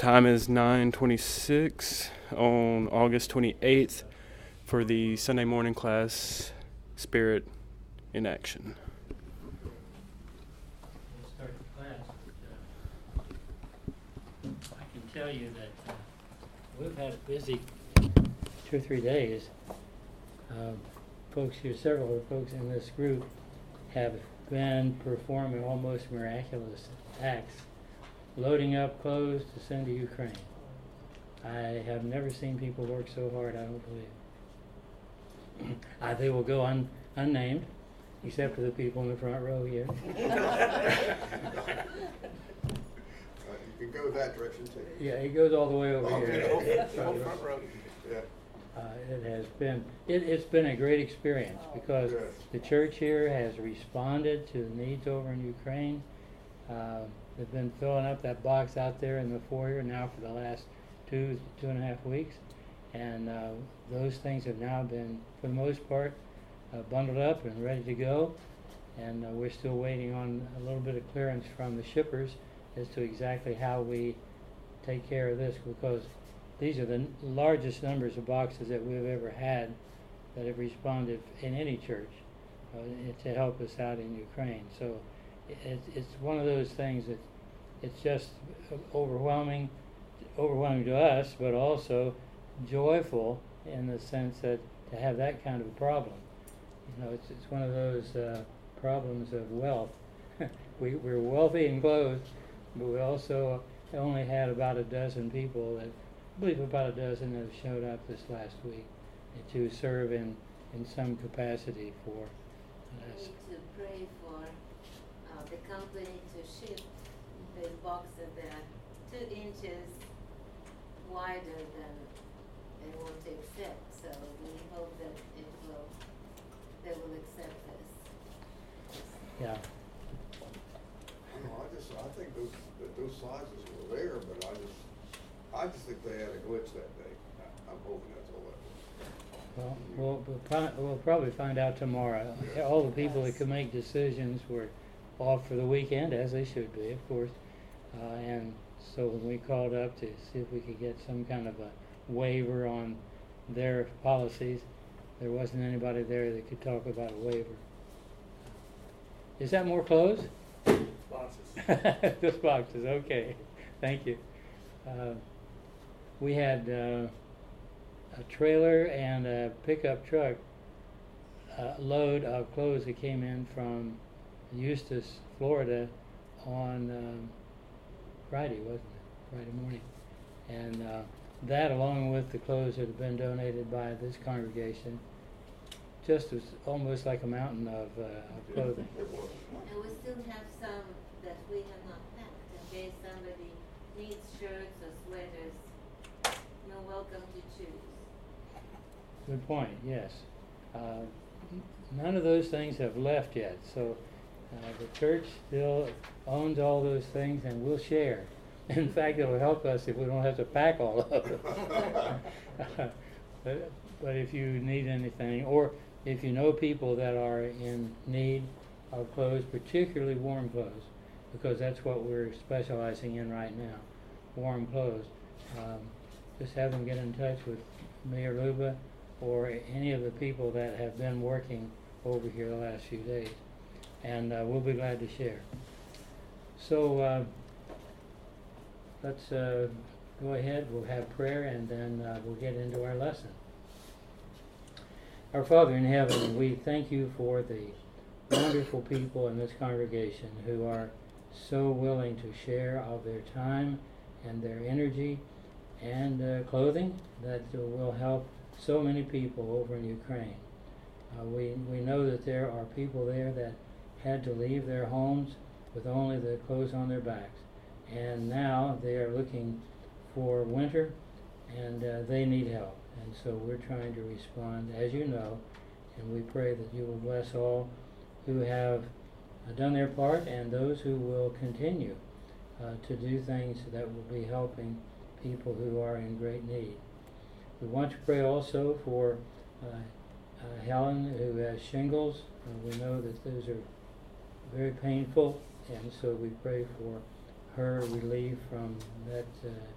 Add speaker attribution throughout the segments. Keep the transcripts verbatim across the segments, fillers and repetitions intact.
Speaker 1: Time is nine twenty-six on August twenty-eighth for the Sunday morning class, Spirit in Action.
Speaker 2: We'll start the class. But, uh, I can tell you that uh, we've had a busy two or three days. Uh, folks here, several of the folks in this group have been performing almost miraculous acts, loading up clothes to send to Ukraine. I have never seen people work so hard, I don't believe. uh, they will go un- unnamed, except for the people in the front row here.
Speaker 3: Uh, you can go that direction too.
Speaker 2: Yeah, it goes all the way over
Speaker 3: Okay,
Speaker 2: here.
Speaker 3: okay, front row. Yeah.
Speaker 2: Uh, it has been, it, it's been a great experience because
Speaker 3: Yes.
Speaker 2: the church here has responded to the needs over in Ukraine. Uh, they've been filling up that box out there in the foyer now for the last two, two and a half weeks. And uh, those things have now been, for the most part, uh, bundled up and ready to go. And uh, we're still waiting on a little bit of clearance from the shippers as to exactly how we take care of this, because these are the n- largest numbers of boxes that we've ever had that have responded in any church uh, to help us out in Ukraine. So it, it's one of those things that it's just overwhelming, overwhelming to us, but also joyful in the sense that to have that kind of a problem. You know, it's it's one of those uh, problems of wealth. we, we're wealthy and clothed, but we also only had about a dozen people that I believe about a dozen that have showed up this last week to serve in, in some capacity for
Speaker 4: We
Speaker 2: us.
Speaker 4: need to pray for uh, the company to ship the boxes that are two inches wider than they want to accept. So we hope that it will, they will accept this.
Speaker 2: Yeah.
Speaker 3: No, I just, I think those, that those sizes were there, but I just, I just think they had a glitch that day. I- I'm hoping that's all that
Speaker 2: Well, we'll, we'll, fi- we'll probably find out tomorrow. All the people that could make decisions were off for the weekend, as they should be, of course. Uh, and so when we called up to see if we could get some kind of a waiver on their policies, there wasn't anybody there that could talk about a waiver. Is that more clothes?
Speaker 3: Boxes.
Speaker 2: Just boxes, okay. Thank you. Uh, we had uh, a trailer and a pickup truck uh, load of clothes that came in from Eustis, Florida on um, Friday, wasn't it? Friday morning. And uh, that, along with the clothes that have been donated by this congregation, just was almost like a mountain of, uh, of clothing.
Speaker 3: It was.
Speaker 4: And we still have some that we have not packed in case somebody needs shirts or sweaters. You're welcome to choose.
Speaker 2: Good point, yes. Uh, none of those things have left yet, so uh, the church still owns all those things and we'll share. In fact, it'll help us if we don't have to pack all of them. but, but if you need anything, or if you know people that are in need of clothes, particularly warm clothes, because that's what we're specializing in right now, warm clothes, um, just have them get in touch with me or Luba or any of the people that have been working over here the last few days, and uh, we'll be glad to share. So uh, let's uh, go ahead, we'll have prayer, and then uh, we'll get into our lesson. Our Father in heaven, we thank you for the wonderful people in this congregation who are so willing to share of their time and their energy and uh, clothing that will help so many people over in Ukraine. Uh, we, we know that there are people there that had to leave their homes with only the clothes on their backs, and now they are looking for winter, and uh, they need help. And so we're trying to respond, as you know, and we pray that you will bless all who have uh, done their part and those who will continue uh, to do things that will be helping people who are in great need. We want to pray also for uh, uh, Helen, who has shingles. Uh, we know that those are very painful, and so we pray for her relief from that uh,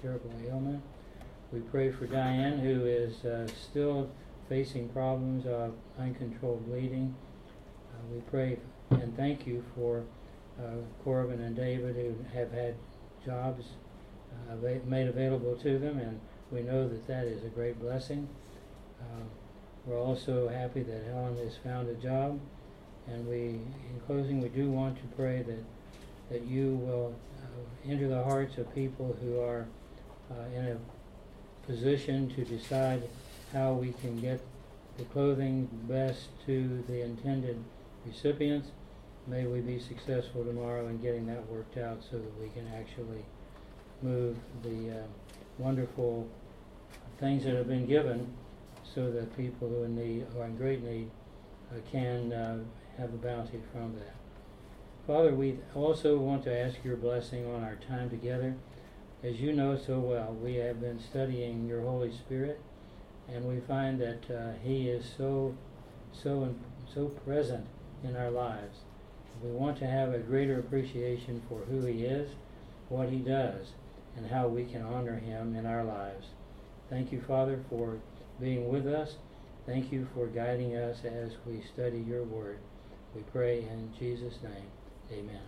Speaker 2: terrible ailment. We pray for Diane, who is uh, still facing problems of uncontrolled bleeding. Uh, we pray and thank you for uh, Corbin and David, who have had jobs uh, ava- made available to them, and we know that that is a great blessing. Uh, we're also happy that Helen has found a job, and we, in closing, we do want to pray that that you will uh, enter the hearts of people who are uh, in a position to decide how we can get the clothing best to the intended recipients. May we be successful tomorrow in getting that worked out so that we can actually move the uh, wonderful things that have been given so that people who are in need, or in great need, uh, can uh, have a bounty from that. Father, we also want to ask your blessing on our time together. As you know so well, we have been studying your Holy Spirit, and we find that uh, he is so, so, so present in our lives. We want to have a greater appreciation for who he is, what he does, and how we can honor him in our lives. Thank you, Father, for being with us. Thank you for guiding us as we study your word. We pray in Jesus' name. Amen.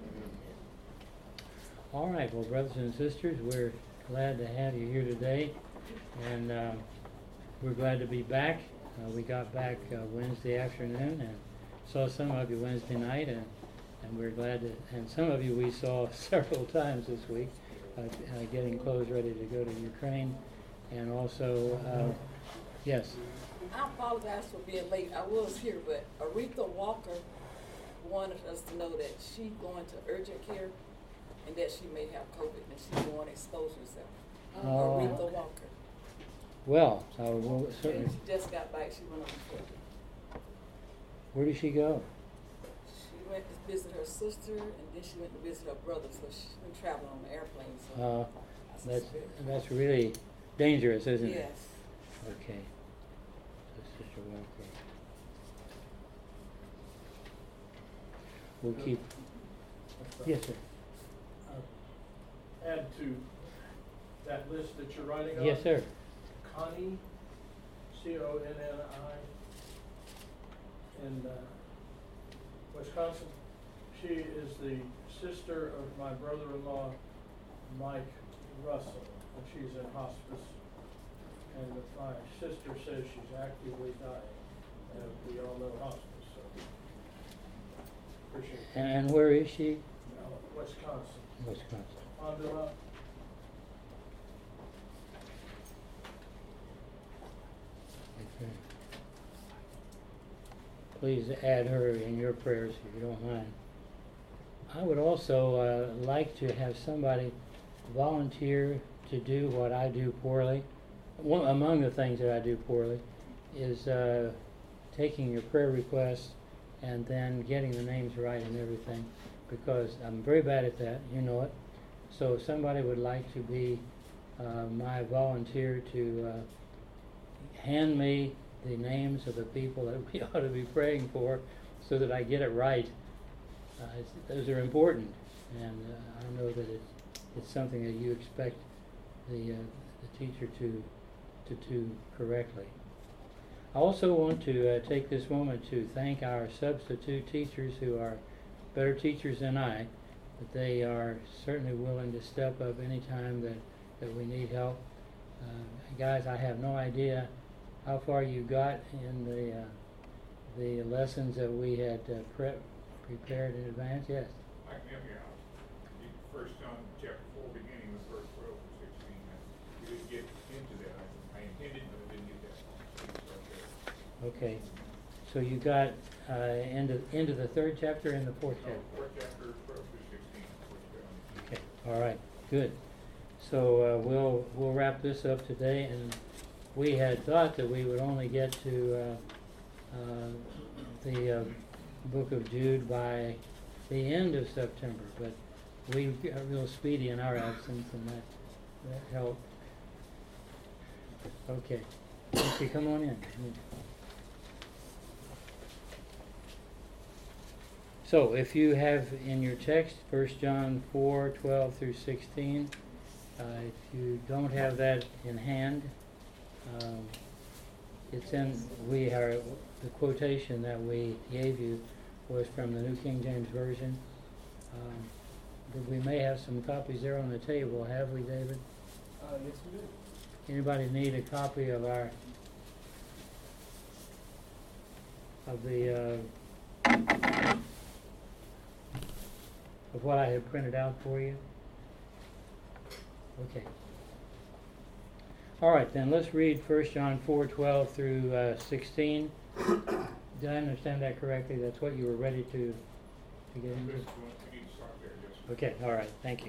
Speaker 2: All right, well, brothers and sisters, we're glad to have you here today, and uh, we're glad to be back. Uh, we got back uh, Wednesday afternoon and saw some of you Wednesday night, and, and we're glad to, and some of you we saw several times this week, uh, uh, getting clothes ready to go to Ukraine, and also, uh, yes.
Speaker 5: I apologize for being late. I was here, but Aretha Walker wanted us to know that she's going to urgent care and that she may have COVID and she don't want to expose herself.
Speaker 2: Oh.
Speaker 5: Aretha Walker.
Speaker 2: Well, uh, we'll
Speaker 5: And
Speaker 2: certainly,
Speaker 5: she just got back. She went on the trip.
Speaker 2: where did she go?
Speaker 5: She went to visit her sister and then she went to visit her brother. So she's been traveling on the airplane. So
Speaker 2: Uh,
Speaker 5: I
Speaker 2: that's,
Speaker 5: suspect-
Speaker 2: that's really dangerous, isn't it?
Speaker 5: Yes.
Speaker 2: Okay. So Sister Walker. We'll keep, yes, sir.
Speaker 6: Uh, Add to that list that you're writing on.
Speaker 2: Yes, sir.
Speaker 6: Connie, C O N N I, in uh, Wisconsin. She is the sister of my brother-in-law, Mike Russell, and she's in hospice. And my sister says she's actively dying, and we all know hospice, so appreciate it.
Speaker 2: And, and where is she?
Speaker 6: Uh, Wisconsin.
Speaker 2: Wisconsin.
Speaker 6: Honduras.
Speaker 2: Okay. Please add her in your prayers if you don't mind. I would also uh, like to have somebody volunteer to do what I do poorly. One among the things that I do poorly is uh, taking your prayer requests and then getting the names right and everything, because I'm very bad at that, you know it. So if somebody would like to be uh, my volunteer to uh, hand me the names of the people that we ought to be praying for so that I get it right, uh, it's, those are important, and uh, I know that it's, it's something that you expect the, uh, the teacher to, to do correctly. I also want to uh, take this moment to thank our substitute teachers who are better teachers than I, but they are certainly willing to step up any time that, that we need help. Uh, guys, I have no idea how far you got in the uh, the lessons that we had uh, prep prepared in advance. Yes.
Speaker 7: I can help you out. You First John chapter four, beginning with verse twelve to sixteen. We didn't get into that. I, I intended, but I didn't get that. So,
Speaker 2: Okay. So you got uh, into into the third chapter and the fourth
Speaker 7: no,
Speaker 2: chapter.
Speaker 7: fourth chapter, twelve to sixteen. Which, um,
Speaker 2: Okay. All right. Good. So uh, we'll we'll wrap this up today, and we had thought that we would only get to uh, uh, the uh, book of Jude by the end of September, but we got real speedy in our absence, and that that helped. Okay. Okay, come on in. So if you have in your text First John four, twelve through sixteen, Uh, if you don't have that in hand, um, it's in, we are, the quotation that we gave you was from the New King James Version. Um, but we may have some copies there on the table, have we, David?
Speaker 6: Uh, yes, we do.
Speaker 2: Anybody need a copy of our, of the, uh, of what I have printed out for you? Okay. All right, then let's read First John four twelve through uh, sixteen. Did I understand that correctly? That's what you were ready to, to get into?
Speaker 7: This is one, we need to start there, yes.
Speaker 2: Okay, all right, thank you.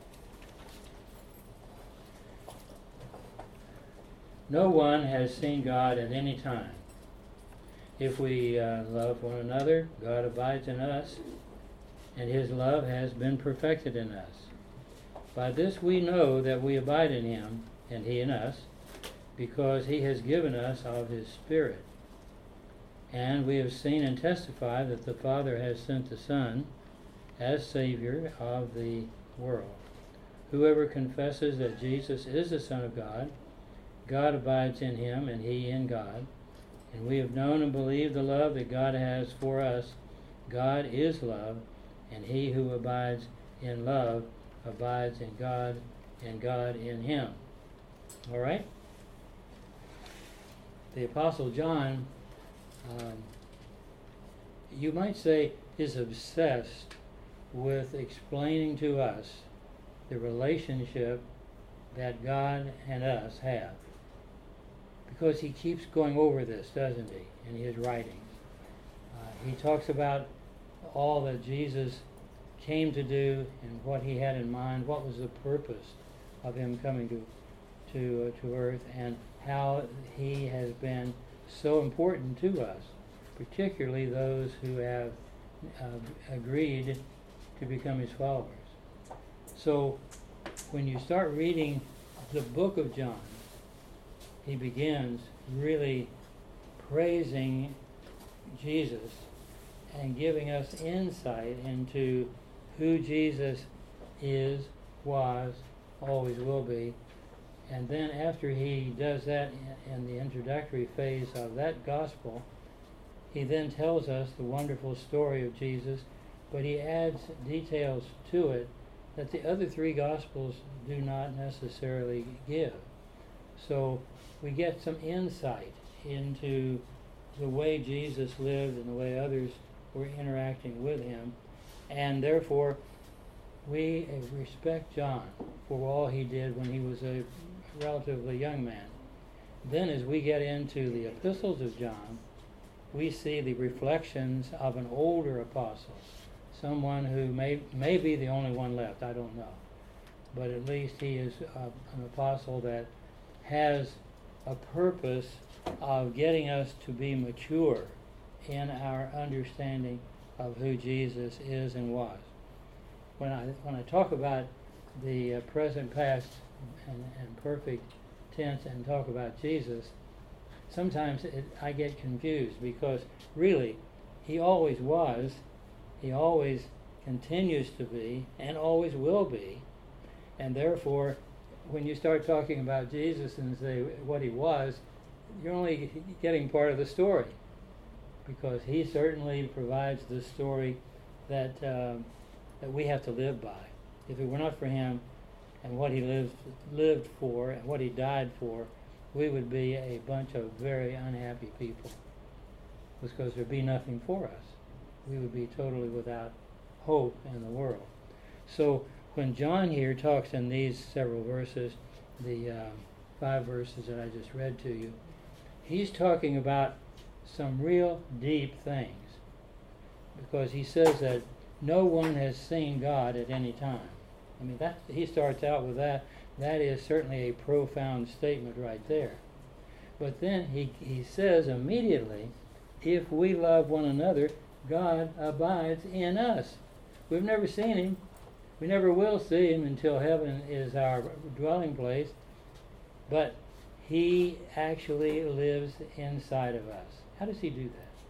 Speaker 2: No one has seen God at any time. If we uh, love one another, God abides in us, and his love has been perfected in us. By this we know that we abide in him, and he in us, because he has given us of his Spirit. And we have seen and testified that the Father has sent the Son as Savior of the world. Whoever confesses that Jesus is the Son of God, God abides in him, and he in God. And we have known and believed the love that God has for us. God is love, and he who abides in love abides in God, and God in him. All right? The Apostle John, um, you might say, is obsessed with explaining to us the relationship that God and us have. Because he keeps going over this, doesn't he, in his writings. Uh, he talks about all that Jesus came to do and what he had in mind, what was the purpose of him coming to to uh, to earth, and how he has been so important to us, particularly those who have uh, agreed to become his followers. So when you start reading the book of John, he begins really praising Jesus and giving us insight into who Jesus is, was, always will be. And then after he does that in the introductory phase of that gospel, he then tells us the wonderful story of Jesus, but he adds details to it that the other three gospels do not necessarily give. So we get some insight into the way Jesus lived and the way others were interacting with him, and therefore we respect John for all he did when he was a relatively young man. Then as we get into the epistles of John, we see the reflections of an older apostle, someone who may, may be the only one left, I don't know. But at least he is uh, an apostle that has a purpose of getting us to be mature in our understanding of who Jesus is and was. When I when I talk about the uh, present, past, and, and perfect tense and talk about Jesus, sometimes it, I get confused because really he always was, he always continues to be, and always will be. And therefore, when you start talking about Jesus and say what he was, you're only getting part of the story, because he certainly provides the story that um, that we have to live by. If it were not for him and what he lived lived for and what he died for, we would be a bunch of very unhappy people, because there'd be nothing for us. We would be totally without hope in the world. So when John here talks in these several verses, the um, five verses that I just read to you, he's talking about some real deep things, because he says that no one has seen God at any time. I mean, that he starts out with that. That is certainly a profound statement right there. But then he, he says immediately, if we love one another, God abides in us. We've never seen him. We never will see him until heaven is our dwelling place. But he actually lives inside of us. How does he do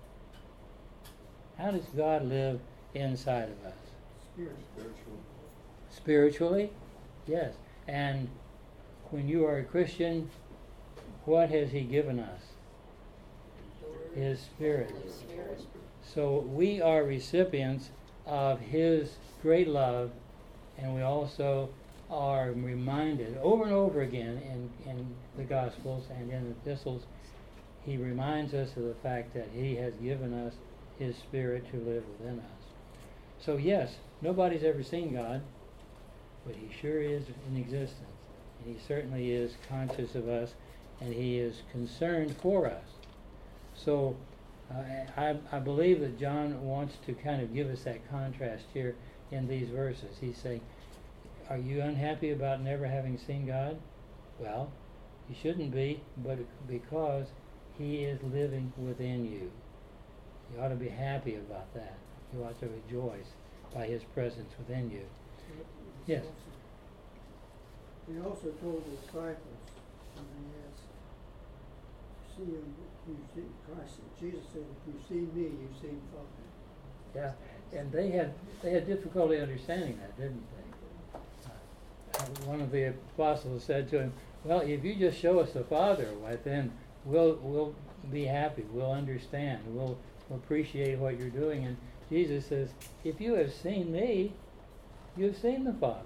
Speaker 2: that? How does God live inside of us?
Speaker 3: Spiritually.
Speaker 2: Spiritually, yes. And when you are a Christian, what has He given us? His Spirit. So we are recipients of His great love, and we also are reminded over and over again in, in the Gospels and in the epistles. He reminds us of the fact that He has given us His Spirit to live within us. So yes, nobody's ever seen God, but He sure is in existence. And He certainly is conscious of us, and He is concerned for us. So uh, I, I believe that John wants to kind of give us that contrast here in these verses. He's saying, are you unhappy about never having seen God? Well, you shouldn't be, but because He is living within you. You ought to be happy about that. You ought to rejoice by His presence within you. Yes.
Speaker 8: He also told the disciples, when they asked, see him, you see Christ, Jesus said, if you've seen me, you've seen the Father.
Speaker 2: Yeah, and they had they had difficulty understanding that, didn't they? Uh, one of the apostles said to him, well, if you just show us the Father, why then we'll we'll be happy, we'll understand, we'll appreciate what you're doing. And Jesus says, if you have seen me, you've seen the Father.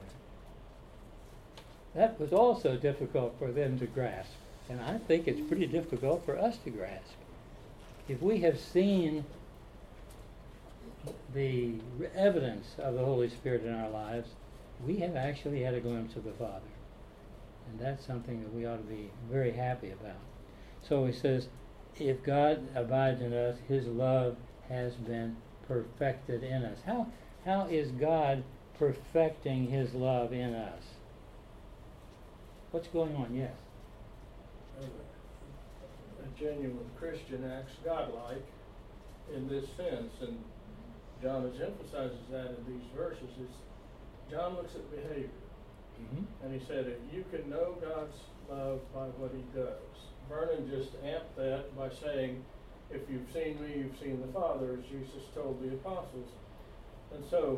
Speaker 2: That was also difficult for them to grasp, and I think it's pretty difficult for us to grasp. If we have seen the evidence of the Holy Spirit in our lives, we have actually had a glimpse of the Father, and that's something that we ought to be very happy about. So he says, if God abides in us, His love has been perfected in us. How how is God perfecting His love in us? What's going on? Yes.
Speaker 6: A genuine Christian acts godlike in this sense, and John has emphasizes that in these verses. Is John looks at behavior,
Speaker 2: Mm-hmm.
Speaker 6: and he said, if you can know God's love by what He does. Vernon just amped that by saying, if you've seen me, you've seen the Father, as Jesus told the apostles. And so,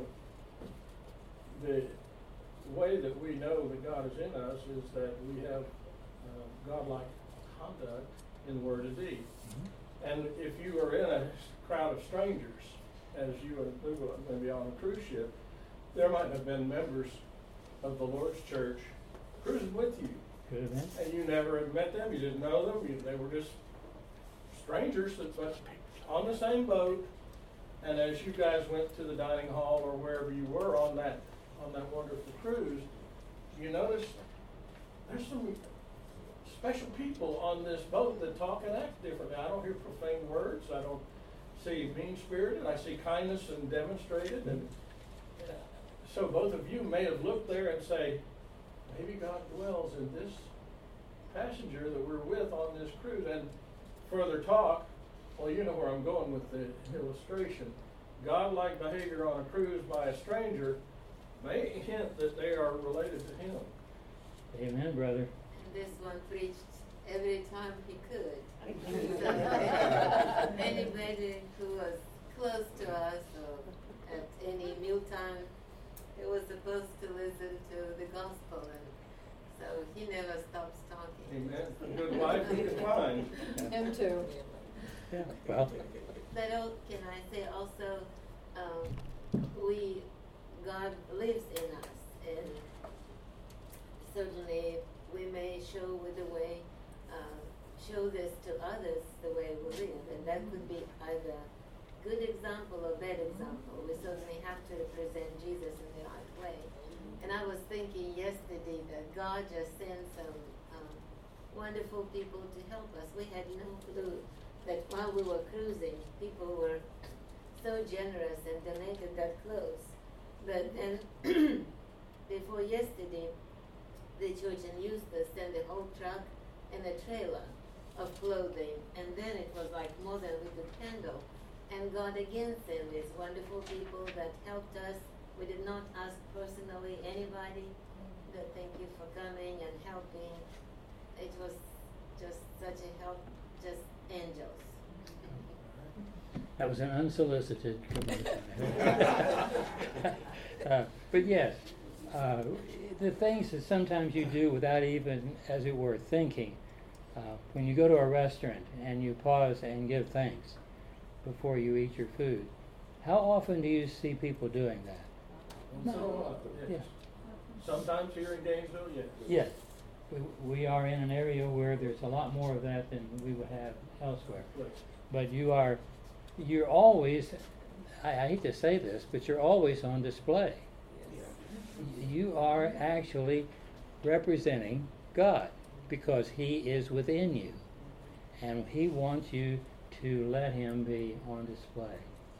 Speaker 6: the way that we know that God is in us is that we have uh, godlike conduct in word and deed.
Speaker 2: Mm-hmm.
Speaker 6: And if you are in a crowd of strangers, as you are maybe on a cruise ship, there might have been members of the Lord's church cruising with you.
Speaker 2: Could have been.
Speaker 6: And you never had met them, you didn't know them, you, they were just strangers that but on the same boat. And as you guys went to the dining hall or wherever you were on that on that wonderful cruise, you noticed there's some special people on this boat that talk and act differently. I don't hear profane words, I don't see mean-spirited, I see kindness and demonstrated. And uh, so both of you may have looked there and say, maybe God dwells in this passenger that we're with on this cruise. And further talk, well, you know where I'm going with the illustration. God-like behavior on a cruise by a stranger may hint that they are related to Him.
Speaker 2: Amen, brother.
Speaker 4: And this one preached every time he could. So, anybody who was close to us or at any mealtime, he was supposed to listen to the gospel, and so he never stops talking.
Speaker 6: Amen. A good wife is fine.
Speaker 5: Him too.
Speaker 2: Yeah. Well,
Speaker 4: But oh, can I say also, um, we, God lives in us, and certainly we may show with the way, uh, show this to others the way we live, and that could be either good example or bad example. We certainly have to represent Jesus in the right way. And I was thinking yesterday that God just sent some um, wonderful people to help us. We had no clue that while we were cruising, people were so generous and donated that clothes. But then, before yesterday, the church in Eustis sent a whole truck and a trailer of clothing, and then it was like more than we could handle. And God again sent these wonderful people that helped us. We did not ask personally anybody, but thank you for coming and helping. It was just such a help, just angels.
Speaker 2: that was an unsolicited promotion. uh, but yes, uh, the things that sometimes you do without even, as it were, thinking. Uh, when you go to a restaurant and you pause and give thanks before you eat your food, how often do you see people doing that?
Speaker 6: And so on, yes. Sometimes here in Gainesville, yes.
Speaker 2: Yes. We, we are in an area where there's a lot more of that than we would have elsewhere.
Speaker 6: Yes.
Speaker 2: But you are, you're always, I, I hate to say this, but you're always on display. You are actually representing God because He is within you. And He wants you to let Him be on display.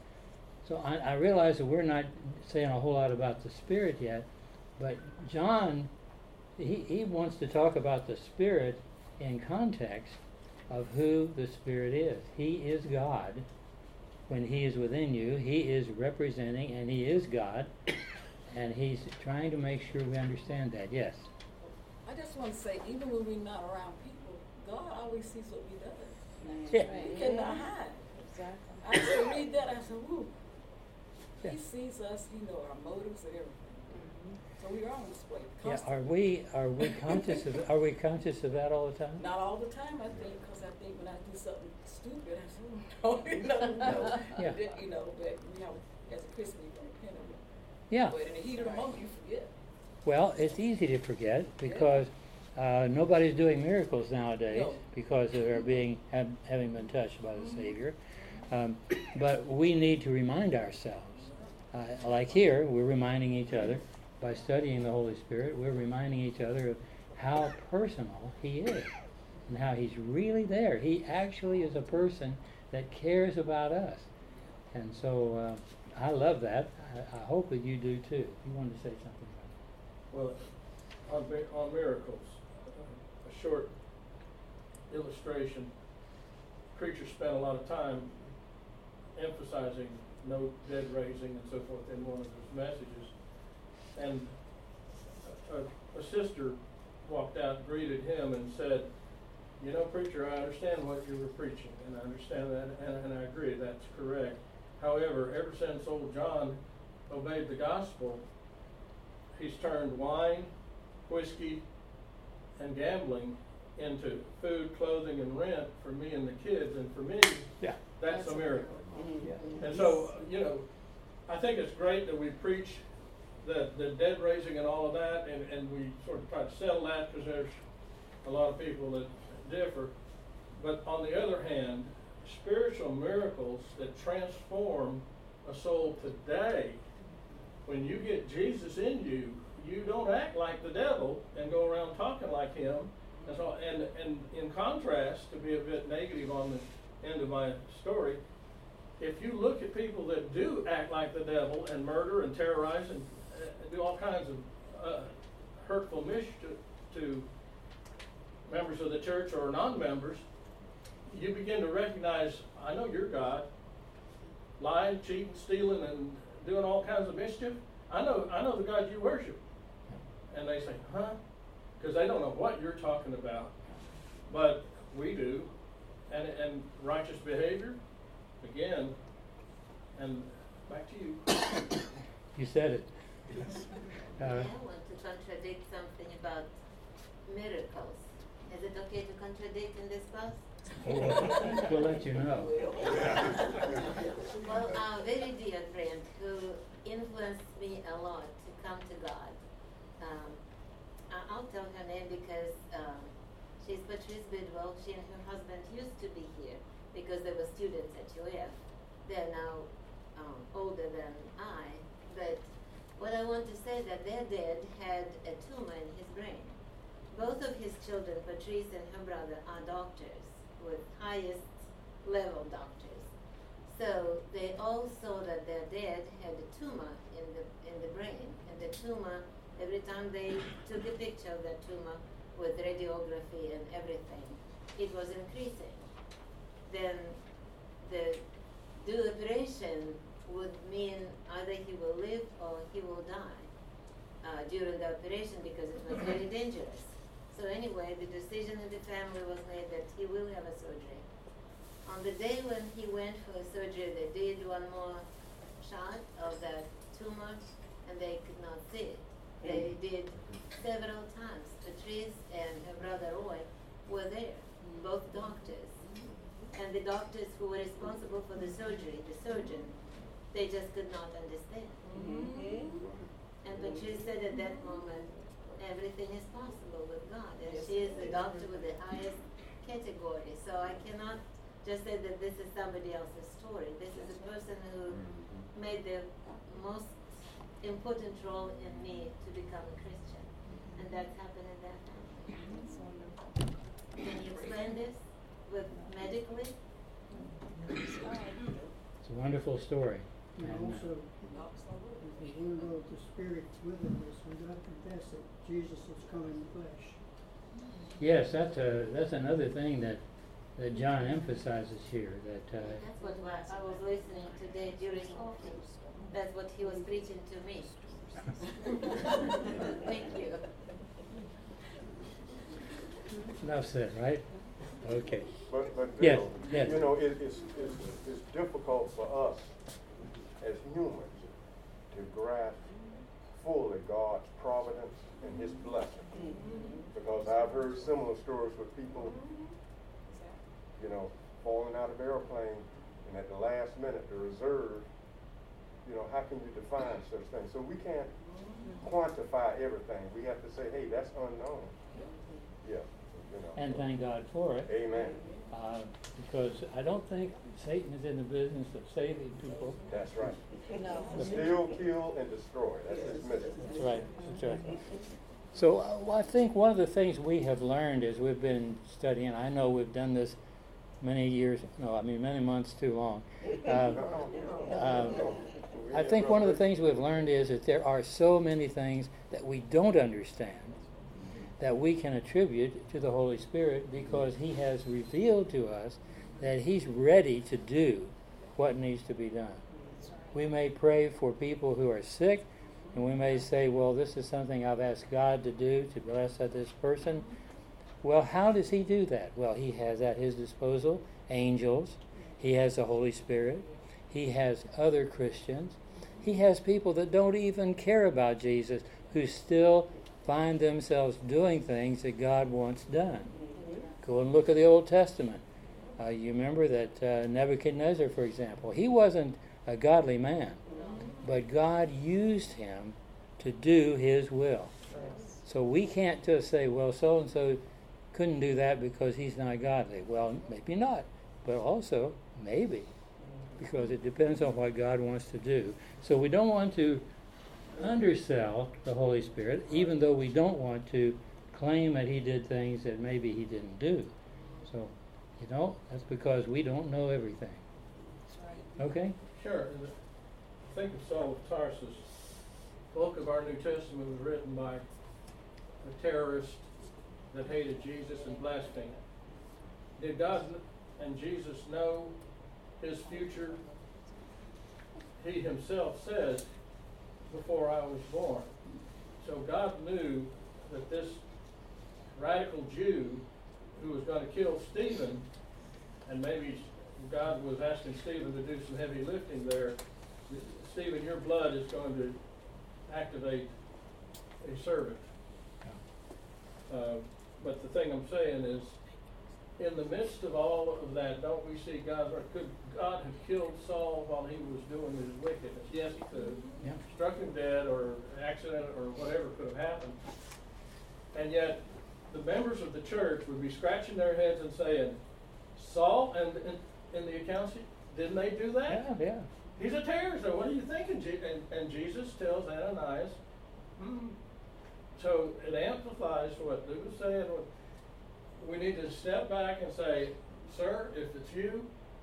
Speaker 2: So I, I realize that we're not saying a whole lot about the Spirit yet, but John, he, he wants to talk about the Spirit in context of who the Spirit is. He is God. When He is within you, He is representing, and He is God, and He's trying to make sure we understand that. Yes?
Speaker 5: I just want to say, even when we're not around people, God always sees what we do.
Speaker 2: Yeah.
Speaker 5: We cannot hide.
Speaker 9: Exactly.
Speaker 5: I used to read that, I said, whoo.
Speaker 2: Yeah.
Speaker 5: He sees us, He knows our motives and everything. So we are on display.
Speaker 2: Yeah,
Speaker 5: constantly.
Speaker 2: are we are we conscious of are we conscious of that all the time?
Speaker 5: Not all the time, I think, because I think when I do something stupid, I say, oh, no, you know, no.
Speaker 2: Yeah.
Speaker 5: That, you know, but you know, as a Christian, you don't repent of it.
Speaker 2: Yeah.
Speaker 5: But in the heat of the moment, you forget.
Speaker 2: Well, it's easy to forget because uh, nobody's doing miracles nowadays
Speaker 5: No.
Speaker 2: because they're being have, having been touched by the Savior. Um, but we need to remind ourselves. Uh, like here, we're reminding each other by studying the Holy Spirit. We're reminding each other of how personal He is and how He's really there. He actually is a person that cares about us, and so uh, I love that. I, I hope that you do too. You wanted to say something about it.
Speaker 6: Well, on, mi- on miracles, uh, a short illustration. Preacher spent a lot of time emphasizing no dead raising and so forth in one of his messages. And a, a sister walked out, greeted him, and said, "You know, preacher, I understand what you were preaching, and I understand that, and, and I agree, that's correct. However, ever since old John obeyed the gospel, he's turned wine, whiskey, and gambling into food, clothing, and rent for me and the kids, and for me,
Speaker 2: Yeah.
Speaker 6: that's,
Speaker 5: That's
Speaker 6: a
Speaker 5: a
Speaker 6: miracle."
Speaker 2: Yeah.
Speaker 6: And so, you know, I think it's great that we preach the, the dead raising and all of that, and, and we sort of try to sell that because there's a lot of people that differ. But on the other hand, spiritual miracles that transform a soul today, when you get Jesus in you, you don't act like the devil and go around talking like him. And, so, and, and in contrast, to be a bit negative on the end of my story, if you look at people that do act like the devil and murder and terrorize and, uh, do all kinds of uh, hurtful mischief to, to members of the church or non-members, you begin to recognize, I know you're God, lying, cheating, stealing, and doing all kinds of mischief. I know, I know the God you worship. And they say, huh? Because they don't know what you're talking about, but we do. And, and righteous behavior, again, and back to you.
Speaker 2: You said it. Uh,
Speaker 4: I want to contradict something about miracles. Is it okay to contradict in this class?
Speaker 2: we'll, we'll let you know.
Speaker 4: Well, a very dear friend who influenced me a lot to come to God. Um, I- I'll tell her name because um, she's Patrice Bidwell. She and her husband used to be here because they were students at U F. They're now um, older than I. But what I want to say that their dad had a tumor in his brain. Both of his children, Patrice and her brother, are doctors with highest level doctors. So they all saw that their dad had a tumor in the in the brain, and the tumor, every time they took a picture of that tumor with radiography and everything, it was increasing. Then the do operation would mean either he will live or he will die uh, during the operation because it was very dangerous. So anyway, the decision in the family was made that he will have a surgery. On the day when he went for a surgery, they did one more shot of that tumor, and they could not see it. They did several times. Patrice and her brother Roy were there, both doctors. And the doctors who were responsible for the surgery, the surgeon, they just could not understand.
Speaker 5: Mm-hmm.
Speaker 4: And Patrice said at that moment, everything is possible with God. And she is the doctor with the highest category. So I cannot just say that this is somebody else's story. This is a person who made the most important role in me to become a Christian. And that's happened in that family. Can you explain this with medically?
Speaker 2: It's a wonderful story.
Speaker 8: And
Speaker 2: And, uh,
Speaker 8: also, if we want to know if the Spirit's within us, we got to confess that Jesus has come in the flesh.
Speaker 2: yes, that's a, that's another thing that, that John emphasizes here, that uh,
Speaker 4: That's what wa- I was listening today during coffee. That's what he was preaching to me. Thank you.
Speaker 2: enough said, right? Okay.
Speaker 9: But, but
Speaker 2: Yes,
Speaker 9: Bill,
Speaker 2: yes.
Speaker 9: you know, it, it's, it's, it's difficult for us as humans to grasp fully God's providence and His blessing. Because I've heard similar stories with people, you know, falling out of airplane, and at the last minute, the reserve, you know, how can you define such things? So we can't quantify everything. We have to say, hey, that's unknown. Yeah, you know.
Speaker 2: And thank God for it.
Speaker 9: Amen.
Speaker 2: Uh, because I don't think Satan is in the business of saving people.
Speaker 9: That's right.
Speaker 5: No.
Speaker 9: Steal, kill, and destroy. That's his mission.
Speaker 2: That's right. That's right. So uh, I think one of the things we have learned as we've been studying, I know we've done this many years, no, I mean many months too long. Uh, uh, I think one of the things we've learned is that there are so many things that we don't understand that we can attribute to the Holy Spirit because He has revealed to us that He's ready to do what needs to be done. We may pray for people who are sick, and we may say, well, this is something I've asked God to do, to bless this person. Well, how does He do that? Well, He has at His disposal angels. He has the Holy Spirit. He has other Christians. He has people that don't even care about Jesus who still find themselves doing things that God wants done. Go and look at the Old Testament. Uh, you remember that uh, Nebuchadnezzar, for example, he wasn't a godly man, but God used him to do His will. So we can't just say, well, so-and-so couldn't do that because he's not godly. Well, maybe not, but also maybe, because it depends on what God wants to do. So we don't want to undersell the Holy Spirit, even though we don't want to claim that He did things that maybe He didn't do. So, you know, that's because we don't know everything. Okay?
Speaker 6: Sure. And think of Saul of Tarsus. The book of our New Testament was written by a terrorist that hated Jesus and blasphemed. Did God and Jesus know his future? He himself says, before I was born. So God knew that this radical Jew who was going to kill Stephen, and maybe God was asking Stephen to do some heavy lifting there. Stephen, your blood is going to activate a servant. Uh, but the thing I'm saying is, in the midst of all of that, don't we see God's work? Could God have killed Saul while he was doing his wickedness? Yes, he could.
Speaker 2: Yeah.
Speaker 6: Struck him dead, or accident, or whatever could have happened. And yet, the members of the church would be scratching their heads and saying, Saul, and in, in the accounts, didn't they do that?
Speaker 2: Yeah, yeah.
Speaker 6: He's a terrorist. So what are you thinking? Je- And, and Jesus tells Ananias, hmm. So it amplifies what Luke was saying. What, we need to step back and say, sir, if it's you,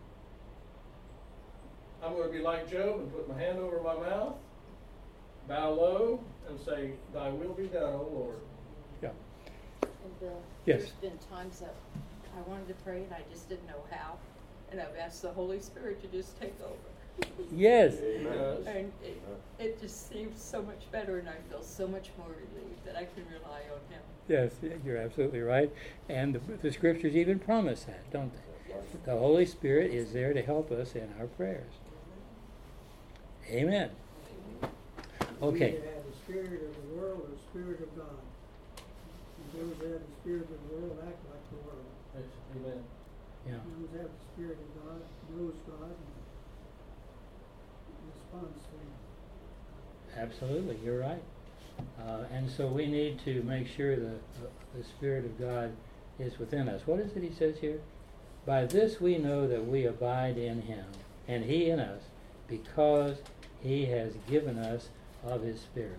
Speaker 6: I'm going to be like Job and put my hand over my mouth, bow low, and say, thy will be done, O Lord.
Speaker 2: Yeah.
Speaker 10: And Bill,
Speaker 2: Yes.
Speaker 10: there's been times that I wanted to pray and I just didn't know how. And I've asked the Holy Spirit to just take over.
Speaker 2: Yes.
Speaker 6: Because
Speaker 10: And it, it just seems so much better, and I feel so much more relieved that I can rely on Him.
Speaker 2: Yes, you're absolutely right. And the, the scriptures even promise that, don't they? The Holy Spirit is there to help us in our prayers. Amen.
Speaker 8: We
Speaker 2: Okay.
Speaker 8: need to have the spirit of the world or the spirit of God. And those that have the spirit of the world act like the world.
Speaker 6: Yes, amen.
Speaker 2: Yeah.
Speaker 8: Those that have the spirit of God knows God and responds to Him.
Speaker 2: Absolutely, you're right. Uh, and so we need to make sure the, the Spirit of God is within us. What is it he says here? By this we know that we abide in Him, and He in us, because He has given us of His Spirit.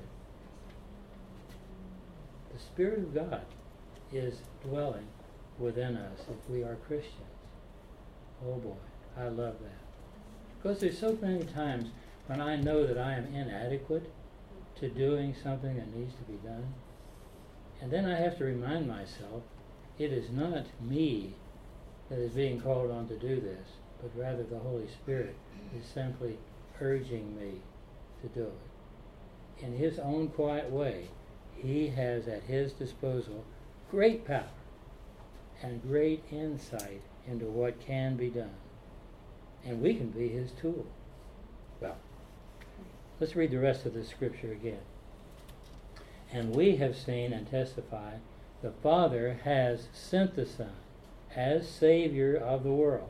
Speaker 2: The Spirit of God is dwelling within us if we are Christians. Oh boy, I love that. Because there's so many times when I know that I am inadequate to doing something that needs to be done, and then I have to remind myself, it is not me that is being called on to do this, but rather the Holy Spirit is simply urging me to do it. In His own quiet way, He has at His disposal great power and great insight into what can be done. And we can be His tool. Well, let's read the rest of the scripture again. And we have seen and testify the Father has sent the Son as Savior of the world.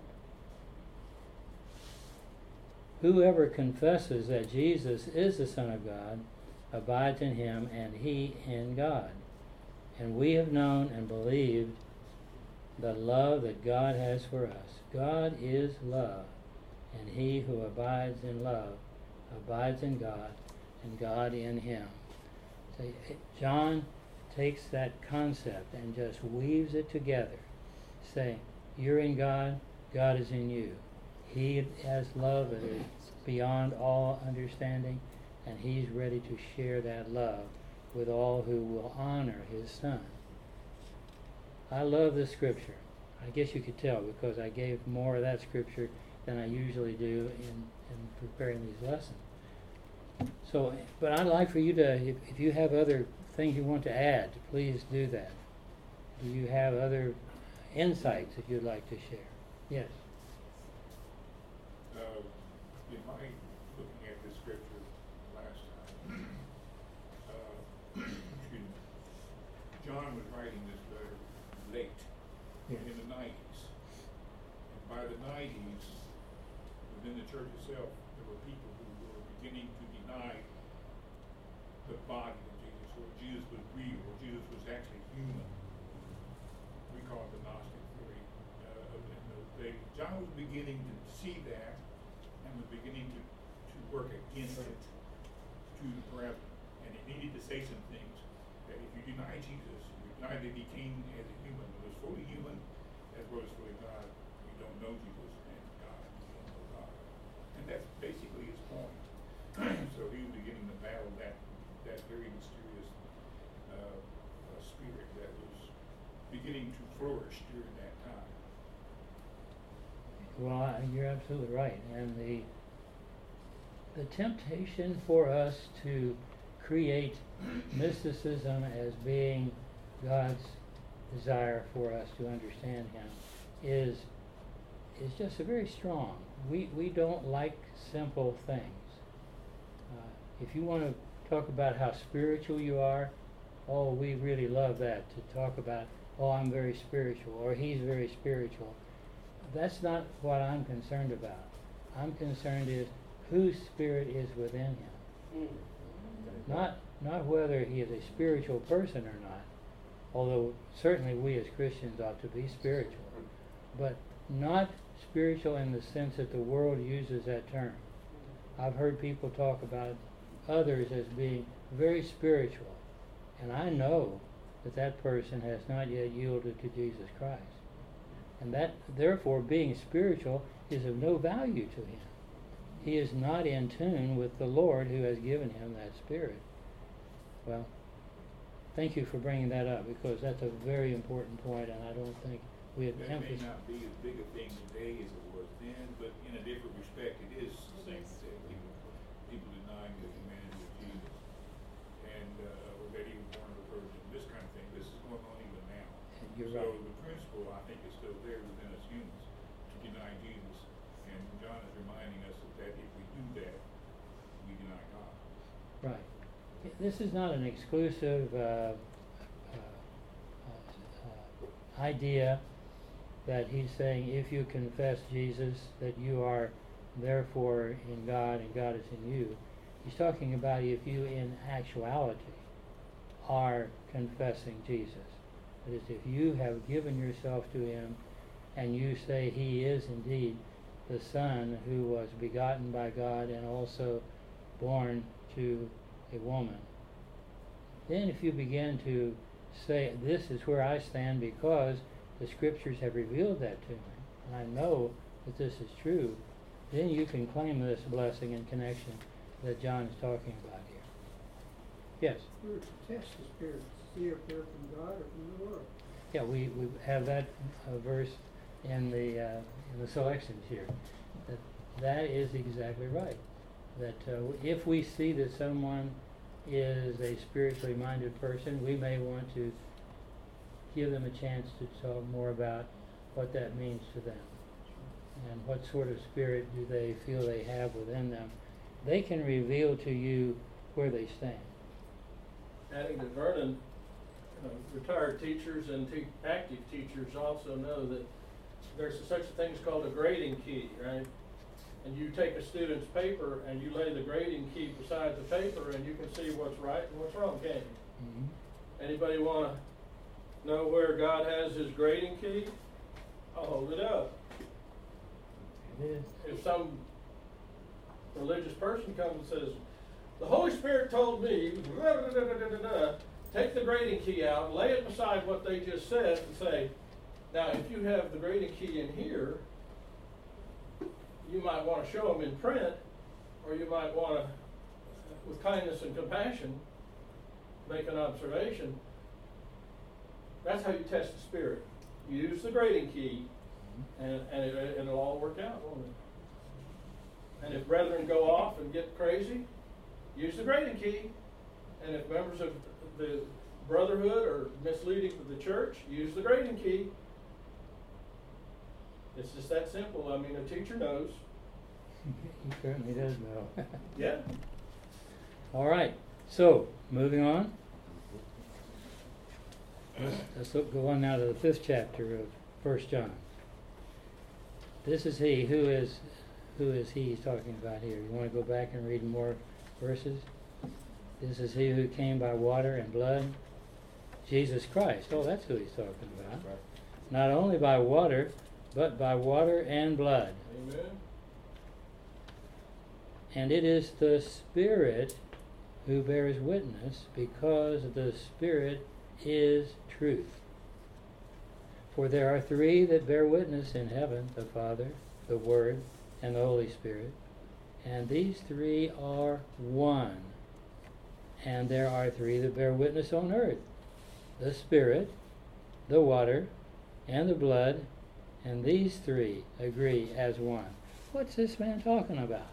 Speaker 2: Whoever confesses that Jesus is the Son of God abides in Him and He in God. And we have known and believed the love that God has for us. God is love, and he who abides in love abides in God, and God in him. So John takes that concept and just weaves it together, saying, you're in God, God is in you. He has love that is beyond all understanding, and He's ready to share that love with all who will honor His Son. I love this scripture. I guess you could tell because I gave more of that scripture than I usually do in, in preparing these lessons. So, but I'd like for you to, if, if you have other things you want to add, please do that. Do you have other insights that you'd like to share? Yes.
Speaker 7: Uh, in my looking at this scripture last time, uh, excuse me, John was writing this letter late
Speaker 2: Yes.
Speaker 7: in the nineties. And by the nineties, within the church itself, there were people who were beginning to deny the body of Jesus, or Jesus was real, or Jesus was actually human. We call it the Gnostic theory uh, in those days. John was beginning to see that and was beginning to, to work against it to the brethren. And he needed to say some things that if you deny Jesus, you deny that he came as a human, but was fully human as well as fully God, you don't know Jesus, and God, you don't know God. And that's basically his point. So he was beginning to battle that, that very mysterious uh, uh, spirit that was beginning to flourish during that time.
Speaker 2: Well, I- you're absolutely right. And the the temptation for us to create mysticism as being God's desire for us to understand Him is is just a very strong. We we don't like simple things. Uh, if you want to talk about how spiritual you are, oh, we really love that, to talk about, oh, I'm very spiritual, or he's very spiritual. That's not what I'm concerned about. I'm concerned is whose spirit is within him. Not not whether he is a spiritual person or not, although certainly we as Christians ought to be spiritual, but not spiritual in the sense that the world uses that term. I've heard people talk about others as being very spiritual, and I know that that person has not yet yielded to Jesus Christ. And that, therefore, being spiritual is of no value to him. He is not in tune with the Lord who has given him that spirit. Well, thank you for bringing that up, because that's a very important point, and I don't think we had
Speaker 7: That may
Speaker 2: emphasized.
Speaker 7: not be as big a thing today as it was then, but in a different respect, it is the same thing. People, people denying the humanity of Jesus, and uh, or that he was born of a virgin, this kind of thing. This is going on even now.
Speaker 2: You're
Speaker 7: so
Speaker 2: right.
Speaker 7: the principle, I think, is still there within us humans to deny Jesus, and John is reminding us that if we do that, we deny God.
Speaker 2: Right. This is not an exclusive uh, uh, uh, idea that he's saying if you confess Jesus that you are therefore in God and God is in you. He's talking about if you in actuality are confessing Jesus. That is, if you have given yourself to him and you say he is indeed the Son who was begotten by God and also born to a woman. Then if you begin to say, this is where I stand because the scriptures have revealed that to me, and I know that this is true, then you can claim this blessing and connection that John is talking about here. Yes?
Speaker 8: We're to test the spirits, see if they're from God or from the world.
Speaker 2: Yeah, we, we have that uh, verse in the uh, in the selections here. That that is exactly right. That uh, if we see that someone is a spiritually minded person, we may want to give them a chance to talk more about what that means to them and what sort of spirit do they feel they have within them. They can reveal to you where they stand.
Speaker 6: Adding to Vernon, uh, retired teachers and te- active teachers also know that there's such a thing as called a grading key, right? And you take a student's paper and you lay the grading key beside the paper and you can see what's right and what's wrong, can't you? Mm-hmm. Anybody want to know where God has his grading key? I'll hold it up.
Speaker 2: It is.
Speaker 6: If some religious person comes and says, the Holy Spirit told me, da, da, da, da, da, da, take the grading key out, lay it beside what they just said and say, now if you have the grading key in here, you might want to show them in print, or you might want to, with kindness and compassion, make an observation. That's how you test the spirit. You use the grading key, and, and it, it'll all work out, won't it? And if brethren go off and get crazy, use the grading key. And if members of the brotherhood are misleading to the church, use the grading key. It's just that simple. I mean, a teacher knows.
Speaker 2: He certainly does know.
Speaker 6: Yeah.
Speaker 2: All right. So, moving on. Let's, let's look, go on now to the fifth chapter of First John. This is he. Who is who is he he's talking about here? You want to go back and read more verses? This is he who came by water and blood. Jesus Christ. Oh, that's who he's talking about.
Speaker 9: Right.
Speaker 2: Not only by water, but by water and blood.
Speaker 6: Amen.
Speaker 2: And it is the Spirit who bears witness, because the Spirit is truth. For there are three that bear witness in heaven, the Father, the Word, and the Holy Spirit. And these three are one. And there are three that bear witness on earth, the Spirit, the water, and the blood, and these three agree as one. What's this man talking about?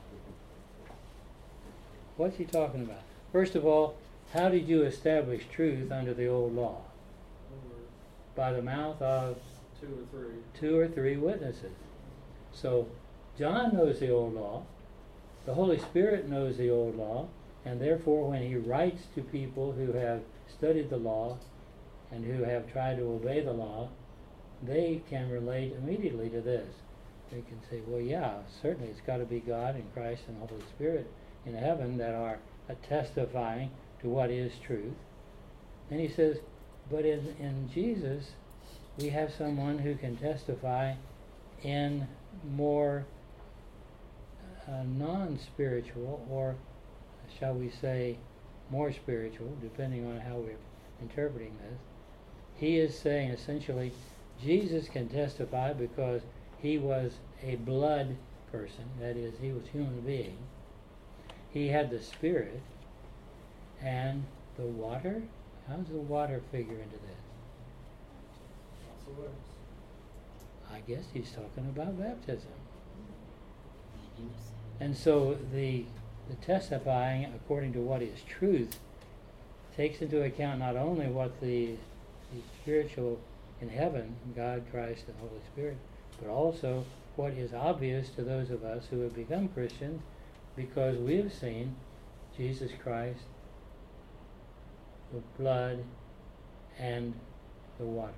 Speaker 2: What's he talking about? First of all, how did you establish truth under the old law? By the mouth of
Speaker 6: Two or three.
Speaker 2: two or three witnesses. So John knows the old law, the Holy Spirit knows the old law, and therefore when he writes to people who have studied the law and who have tried to obey the law, they can relate immediately to this. They can say, well, yeah, certainly it's got to be God and Christ and the Holy Spirit in heaven that are uh, testifying to what is truth. And he says, but in, in Jesus, we have someone who can testify in more uh, non-spiritual, or shall we say more spiritual, depending on how we're interpreting this. He is saying essentially Jesus can testify because he was a blood person, that is, he was a human being. He had the Spirit and the water. How does the water figure into this? I guess he's talking about baptism. And so the the testifying according to what is truth takes into account not only what the, the spiritual in heaven, God, Christ, and Holy Spirit, but also what is obvious to those of us who have become Christians because we have seen Jesus Christ the blood, and the water.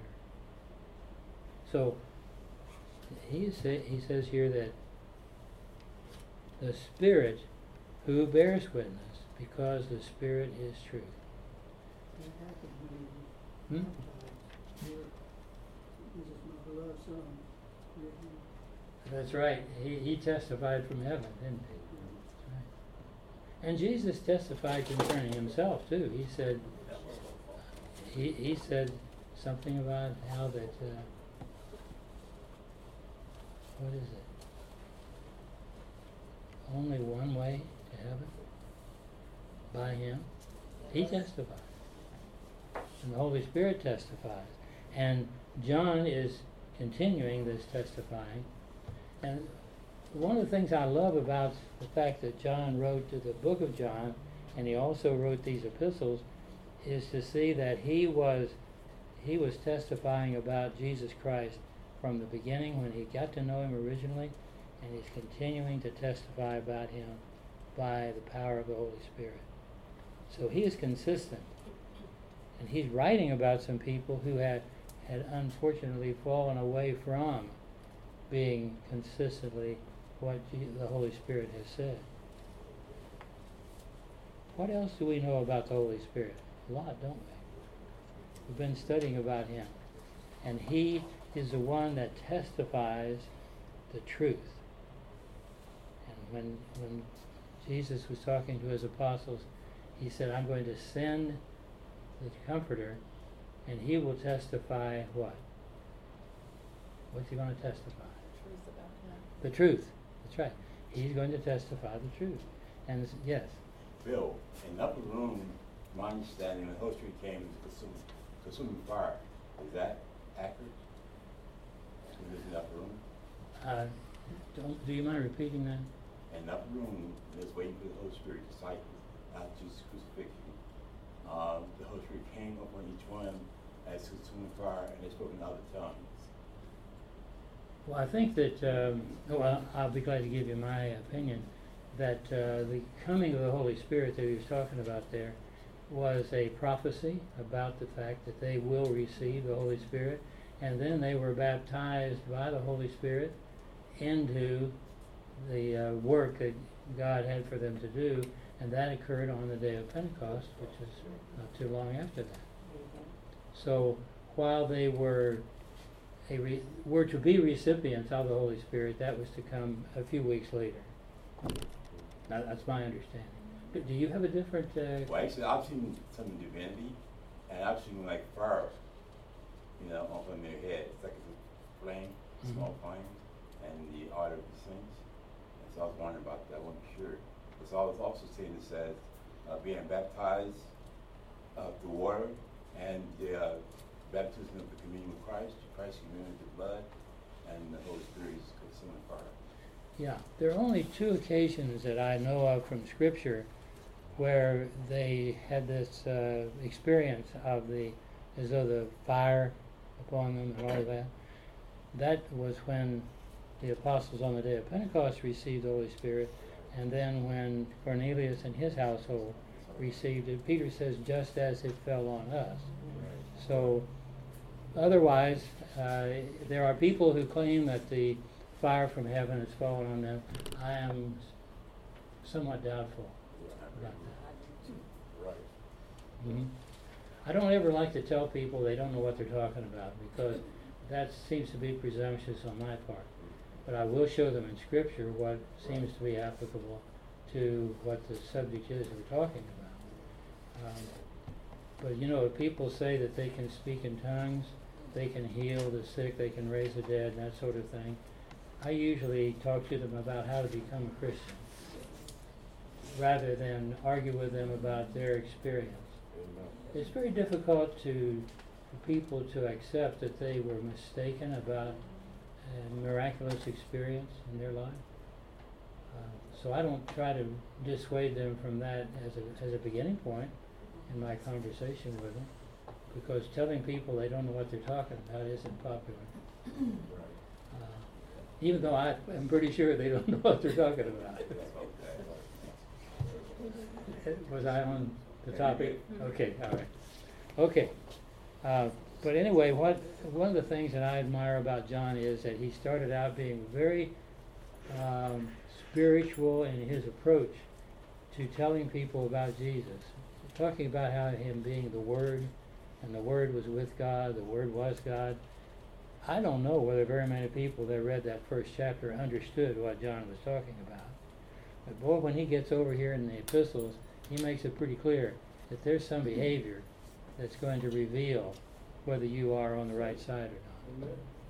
Speaker 2: So he say, he says here that the Spirit who bears witness, because the Spirit is truth.
Speaker 8: That happened when he
Speaker 2: Hmm?
Speaker 8: baptized. This is my beloved son. Hear him.
Speaker 2: That's right. He, he testified from heaven, didn't he? That's right. And Jesus testified concerning himself too. He said, he, he said something about how that, uh, what is it? Only one way to heaven? By him? He testified. And the Holy Spirit testifies. And John is continuing this testifying. And one of the things I love about the fact that John wrote to the book of John, and he also wrote these epistles, is to see that he was he was testifying about Jesus Christ from the beginning when he got to know him originally, and he's continuing to testify about him by the power of the Holy Spirit. So he is consistent. And he's writing about some people who had, had unfortunately fallen away from being consistently what Je- the Holy Spirit has said. What else do we know about the Holy Spirit? A lot, don't we? We've been studying about him. And he is the one that testifies the truth. And when when Jesus was talking to his apostles, he said, I'm going to send the Comforter, and he will testify what? What's he going to testify?
Speaker 5: Truth about him.
Speaker 2: The truth. That's right. He's going to testify the truth. And s- yes,
Speaker 11: Bill, in the upper room, my understanding, the Holy Spirit came to consume, consuming fire. Is that accurate? When it was in the upper room?
Speaker 2: uh, don't, do you mind repeating that?
Speaker 11: In the upper room, there's waiting for the Holy Spirit disciples, not just crucifixion. Uh, the Holy Spirit came upon each one as consuming fire, and they spoke in other tongues.
Speaker 2: Well, I think that, um, well, I'll be glad to give you my opinion, that uh, the coming of the Holy Spirit that he was talking about there was a prophecy about the fact that they will receive the Holy Spirit, and then they were baptized by the Holy Spirit into the uh, work that God had for them to do, and that occurred on the day of Pentecost, which is not too long after that. So while they were a re- were to be recipients of the Holy Spirit, that was to come a few weeks later. Now, that's my understanding. But do you have a different? Uh,
Speaker 11: Well, actually, I've seen some in divinity, and I've seen like fire, you know, up on their head. It's like a flame, a
Speaker 2: Mhm.
Speaker 11: small flame, and the order of the saints. And so I was wondering about that. I wasn't sure. But so I was also seeing it says uh, being baptized uh, through water, and the uh, baptism of the communion with Christ, Christ's communion with the blood, and the Holy Spirit is consuming fire.
Speaker 2: yeah, there are only two occasions that I know of from Scripture where they had this uh, experience of the as though the fire upon them and all of that. That was when the apostles on the day of Pentecost received the Holy Spirit, and then when Cornelius and his household received it, Peter says, just as it fell on us. So, otherwise, uh, there are people who claim that the fire from heaven has fallen on them. I am somewhat doubtful about that.
Speaker 9: Right.
Speaker 2: Mhm. I don't ever like to tell people they don't know what they're talking about, because that seems to be presumptuous on my part. But I will show them in Scripture what seems to be applicable to what the subject is we're talking about. Um, but you know, if people say that they can speak in tongues, they can heal the sick, they can raise the dead, and that sort of thing, I usually talk to them about how to become a Christian, rather than argue with them about their experience.
Speaker 9: Amen.
Speaker 2: It's very difficult to for people to accept that they were mistaken about a miraculous experience in their life. Uh, so I don't try to dissuade them from that as a as a beginning point in my conversation with them, because telling people they don't know what they're talking about isn't popular. Uh, even though I am pretty sure they don't know what they're talking about. Was I on the topic? Okay, all right. Okay. Uh, but anyway, what one of the things that I admire about John is that he started out being very um, spiritual in his approach to telling people about Jesus, talking about how him being the Word, and the Word was with God, the Word was God. I don't know whether very many people that read that first chapter understood what John was talking about. But boy, when he gets over here in the epistles, he makes it pretty clear that there's some behavior that's going to reveal whether you are on the right side or not.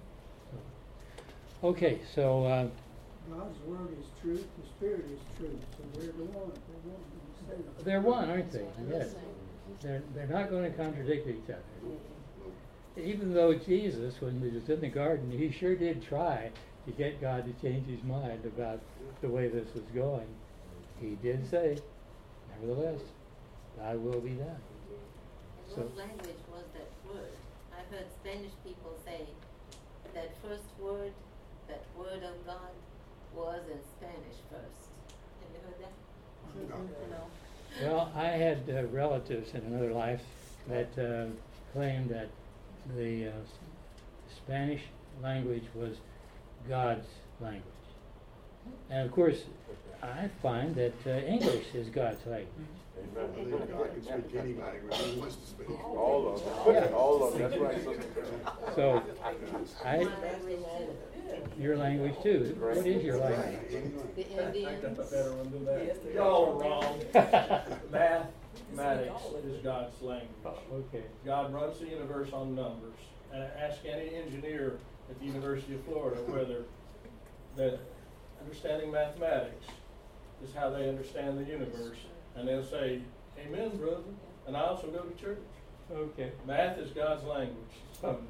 Speaker 2: So, okay, so uh,
Speaker 8: God's word is truth, the Spirit is truth, so they're the one. They're one. They say that.
Speaker 2: they're one, aren't they? Yes. They're, they're not going to contradict each other. Even though Jesus, when he was in the garden, he sure did try to get God to change his mind about the way this was going. He did say, nevertheless, thy will be done.
Speaker 4: And
Speaker 2: So-
Speaker 4: what language was that word? I've heard Spanish people say that first word, that word of God, was in Spanish first. Have you heard that?
Speaker 5: No.
Speaker 2: Well, I had uh, relatives in another life that uh, claimed that the uh, Spanish language was God's language. And of course, I find that uh, English is God's language.
Speaker 3: I think God can speak any language he wants to speak.
Speaker 9: All of them,
Speaker 2: Yeah.
Speaker 9: all of them, that's right, sister.
Speaker 2: So, I,
Speaker 4: My language too.
Speaker 2: your language too. What is your language?
Speaker 4: The
Speaker 6: I got
Speaker 4: Indians.
Speaker 6: a better one than
Speaker 5: Yes,
Speaker 6: that.
Speaker 5: they
Speaker 6: Y'all
Speaker 5: are.
Speaker 6: are wrong. Mathematics is God's language.
Speaker 2: Okay.
Speaker 6: God runs the universe on numbers. And ask any engineer at the University of Florida whether that understanding mathematics is how they understand the universe. And they'll say, amen, brother. And I also go to church.
Speaker 2: Okay.
Speaker 6: Math is God's language. It's numbers.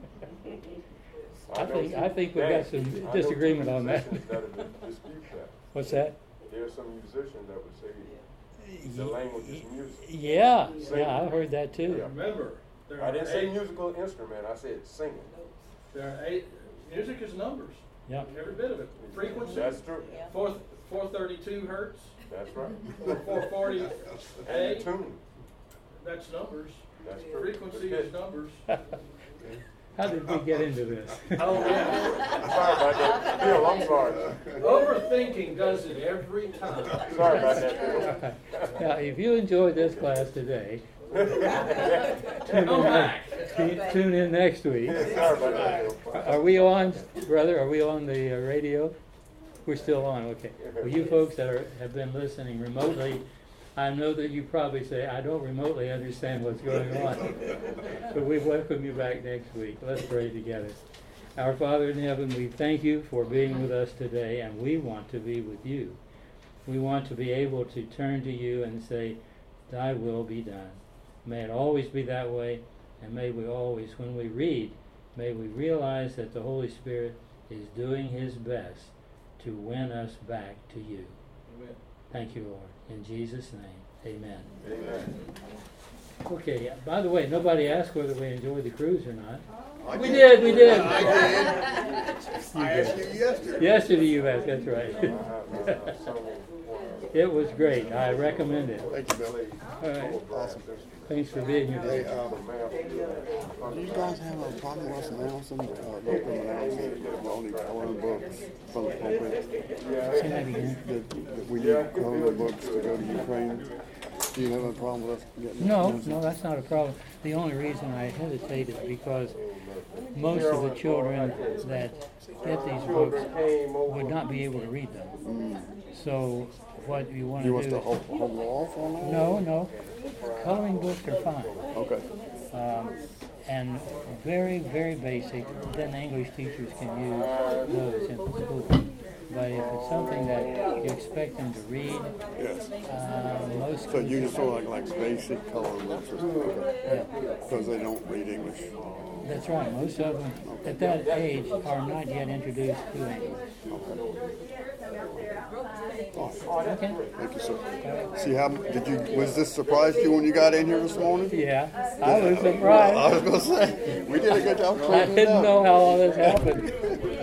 Speaker 2: I
Speaker 9: know
Speaker 2: think-
Speaker 9: some-
Speaker 2: I think we've got
Speaker 9: Dad,
Speaker 2: some
Speaker 9: I know
Speaker 2: disagreement
Speaker 9: two
Speaker 2: on that.
Speaker 9: musicians that'll dispute that.
Speaker 2: What's that?
Speaker 9: There's some musicians that would say the language is music.
Speaker 2: Yeah,
Speaker 9: Singing.
Speaker 2: yeah, I've heard that too.
Speaker 6: Remember, there
Speaker 9: I
Speaker 6: are
Speaker 9: didn't say
Speaker 6: eight,
Speaker 9: musical instrument, I said singing.
Speaker 6: there are eight, music is numbers.
Speaker 2: Yeah.
Speaker 6: Every bit of it. Frequency,
Speaker 9: That's true,
Speaker 5: Yeah.
Speaker 6: four, four thirty-two hertz,
Speaker 9: that's right.
Speaker 6: or four forty
Speaker 9: And
Speaker 6: A,
Speaker 9: the tune,
Speaker 6: that's numbers.
Speaker 9: that's true.
Speaker 6: Frequency
Speaker 9: Good
Speaker 6: is numbers.
Speaker 2: How did we get into this?
Speaker 6: Oh, yeah.
Speaker 9: Sorry about that, Bill, I'm sorry.
Speaker 6: Overthinking does it every time.
Speaker 9: Sorry about that, Bill.
Speaker 2: Now, if you enjoyed this class today, tune
Speaker 6: Come
Speaker 2: in,
Speaker 6: back.
Speaker 2: tu- tune in next week.
Speaker 9: Sorry about that, Bill.
Speaker 2: Are we on, brother? Are we on the uh, radio? We're still on, okay. Well, you folks that are, have been listening remotely, I know that you probably say, I don't remotely understand what's going on. But we welcome you back next week. Let's pray together. Our Father in heaven, we thank you for being with us today, and we want to be with you. We want to be able to turn to you and say, thy will be done. May it always be that way, and may we always, when we read, may we realize that the Holy Spirit is doing his best to win us back to you.
Speaker 6: Amen.
Speaker 2: Thank you, Lord. In Jesus' name, amen.
Speaker 9: Amen.
Speaker 2: Okay, by the way, nobody asked whether we enjoyed the cruise or not.
Speaker 3: I
Speaker 2: We did, we did.
Speaker 3: I did. I asked you yesterday.
Speaker 2: Yesterday you asked, that's
Speaker 9: I
Speaker 2: right.
Speaker 9: have, uh, some, uh,
Speaker 2: It was great. I recommend it.
Speaker 3: Thank you, Bill.
Speaker 2: All right.
Speaker 9: Awesome.
Speaker 2: Thanks for being here
Speaker 3: Hey,
Speaker 2: today.
Speaker 3: um,
Speaker 12: Do you guys have a problem with us announcing, uh, local announcing the only coloring books from the pulpit?
Speaker 2: Say that again.
Speaker 12: That, that we need coloring books to go to Ukraine? Do you have a problem with us getting that
Speaker 2: No,
Speaker 12: announced?
Speaker 2: no, that's not a problem. The only reason I hesitate is because most of the children that get these books would not be able to read them. So what you want
Speaker 12: You
Speaker 2: to
Speaker 12: want us
Speaker 2: do
Speaker 12: to hold, hold off on that?
Speaker 2: No, no. Coloring books are fine.
Speaker 12: Okay.
Speaker 2: Um, and very, very basic. Then English teachers can use those in school. But if it's something that you expect them to read,
Speaker 12: Yes.
Speaker 2: uh, most
Speaker 12: So you just sort of like, like basic coloring books or something, okay?
Speaker 2: yeah,
Speaker 12: Because they don't read English.
Speaker 2: that's right. Most of them at that age are not yet introduced to English. Okay.
Speaker 12: Thank you, sir. See how, did you, was this surprised you when you got in here this morning?
Speaker 2: Yeah, I was
Speaker 12: I
Speaker 2: surprised.
Speaker 12: was gonna say, we did a good job
Speaker 2: I
Speaker 12: closing it
Speaker 2: didn't
Speaker 12: out.
Speaker 2: know how all this happened.